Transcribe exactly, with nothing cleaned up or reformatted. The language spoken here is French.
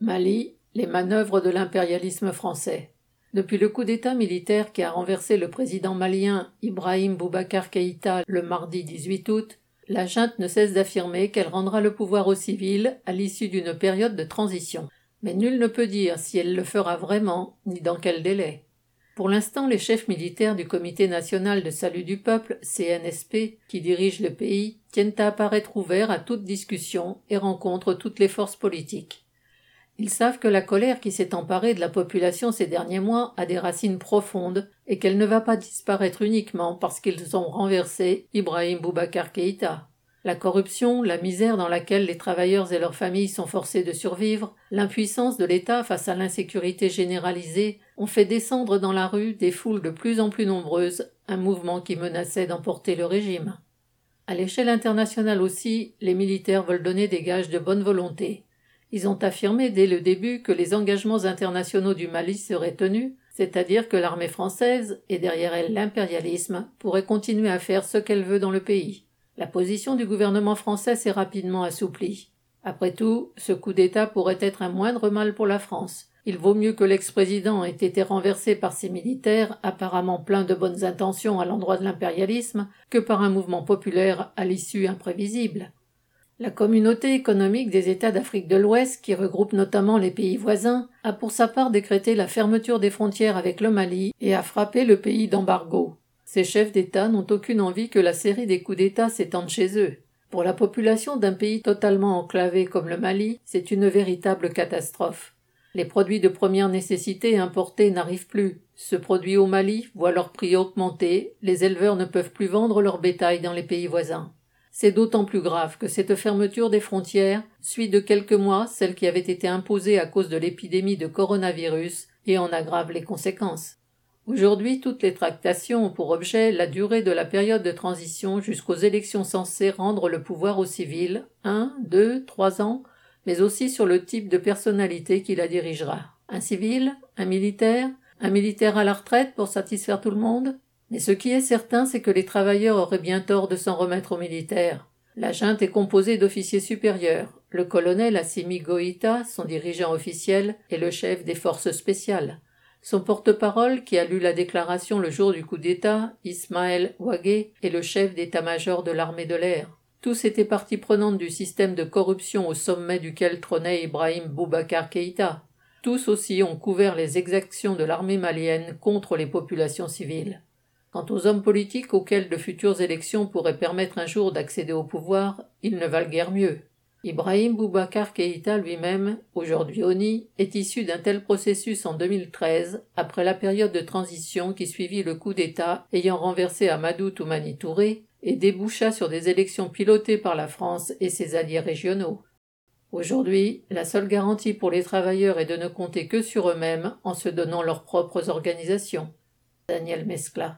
Mali, les manœuvres de l'impérialisme français. Depuis le coup d'État militaire qui a renversé le président malien Ibrahim Boubacar Keïta le mardi dix-huit août, la junte ne cesse d'affirmer qu'elle rendra le pouvoir aux civils à l'issue d'une période de transition. Mais nul ne peut dire si elle le fera vraiment, ni dans quel délai. Pour l'instant, les chefs militaires du Comité national de salut du peuple, C N S P, qui dirigent le pays, tiennent à apparaître ouverts à toute discussion et rencontrent toutes les forces politiques. Ils savent que la colère qui s'est emparée de la population ces derniers mois a des racines profondes et qu'elle ne va pas disparaître uniquement parce qu'ils ont renversé Ibrahim Boubacar Keïta. La corruption, la misère dans laquelle les travailleurs et leurs familles sont forcés de survivre, l'impuissance de l'État face à l'insécurité généralisée ont fait descendre dans la rue des foules de plus en plus nombreuses, un mouvement qui menaçait d'emporter le régime. À l'échelle internationale aussi, les militaires veulent donner des gages de bonne volonté. Ils ont affirmé dès le début que les engagements internationaux du Mali seraient tenus, c'est-à-dire que l'armée française, et derrière elle l'impérialisme, pourrait continuer à faire ce qu'elle veut dans le pays. La position du gouvernement français s'est rapidement assouplie. Après tout, ce coup d'État pourrait être un moindre mal pour la France. Il vaut mieux que l'ex-président ait été renversé par ses militaires, apparemment pleins de bonnes intentions à l'endroit de l'impérialisme, que par un mouvement populaire à l'issue imprévisible. La communauté économique des États d'Afrique de l'Ouest, qui regroupe notamment les pays voisins, a pour sa part décrété la fermeture des frontières avec le Mali et a frappé le pays d'embargo. Ces chefs d'État n'ont aucune envie que la série des coups d'État s'étende chez eux. Pour la population d'un pays totalement enclavé comme le Mali, c'est une véritable catastrophe. Les produits de première nécessité importés n'arrivent plus. Ce produit au Mali voit leur prix augmenter, les éleveurs ne peuvent plus vendre leur bétail dans les pays voisins. C'est d'autant plus grave que cette fermeture des frontières suit de quelques mois celle qui avait été imposée à cause de l'épidémie de coronavirus et en aggrave les conséquences. Aujourd'hui, toutes les tractations ont pour objet la durée de la période de transition jusqu'aux élections censées rendre le pouvoir aux civils, un, deux, trois ans, mais aussi sur le type de personnalité qui la dirigera. Un civil, un militaire, un militaire à la retraite pour satisfaire tout le monde ? Mais ce qui est certain, c'est que les travailleurs auraient bien tort de s'en remettre aux militaires. La junte est composée d'officiers supérieurs. Le colonel Assimi Goïta, son dirigeant officiel, est le chef des forces spéciales. Son porte-parole, qui a lu la déclaration le jour du coup d'État, Ismaël Ouagé, est le chef d'état-major de l'armée de l'air. Tous étaient partie prenante du système de corruption au sommet duquel trônait Ibrahim Boubacar Keïta. Tous aussi ont couvert les exactions de l'armée malienne contre les populations civiles. Quant aux hommes politiques auxquels de futures élections pourraient permettre un jour d'accéder au pouvoir, ils ne valent guère mieux. Ibrahim Boubacar Keïta lui-même, aujourd'hui honni, est issu d'un tel processus en deux mille treize, après la période de transition qui suivit le coup d'État ayant renversé Amadou Toumani Touré et déboucha sur des élections pilotées par la France et ses alliés régionaux. Aujourd'hui, la seule garantie pour les travailleurs est de ne compter que sur eux-mêmes en se donnant leurs propres organisations. Daniel Mescla.